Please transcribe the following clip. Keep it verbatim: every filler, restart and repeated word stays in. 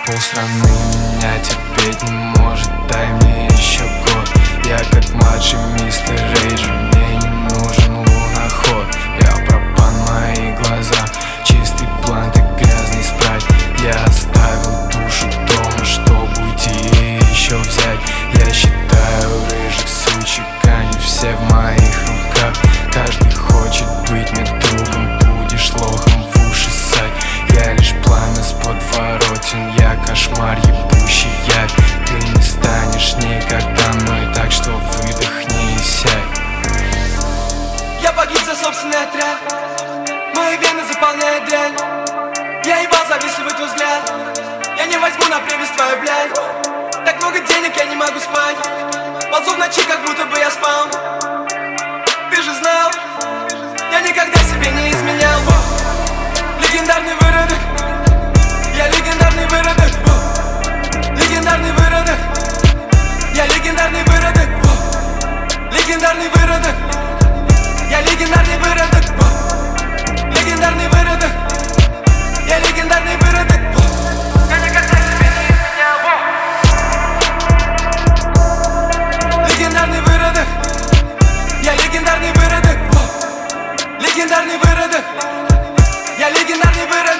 полстраны меня терпеть не может. Дай мне еще год. Я как младший мистер Рейджер, мне не нужен луноход. Я пропан, мои глаза, чистый блант и грязный спрайт. Я оставил душу дома, чтобы уйти и еще взять. Я считаю рыжих сучек, они все в моих руках. Каждый хочет быть мне другом, будешь лохом в уши ссать. Я лишь пламя с подворотен, я кошмар ебущий яд. Ты не станешь никогда мной, так что выдохни и сядь. Я погиб за собственный отряд, мои вены заполняет дрянь. Я ебал завистливый твой взгляд, я не возьму на привязь твою, блядь. Так много денег, я не могу спать, ползу в ночи, как будто бы я спал. Ты же знал, я никогда себе не изменял. Легендарный выродок, я легендарный выродок. Легендарный выродок, я легендарный выродок. Легендарный выродок, я легендарный выродок. Легендарный выродок, я легендарный выродок. Я никогда себе не изменял. Легендарный выродок, я легендарный выродок. Легендарный выродок, я легендарный выродок.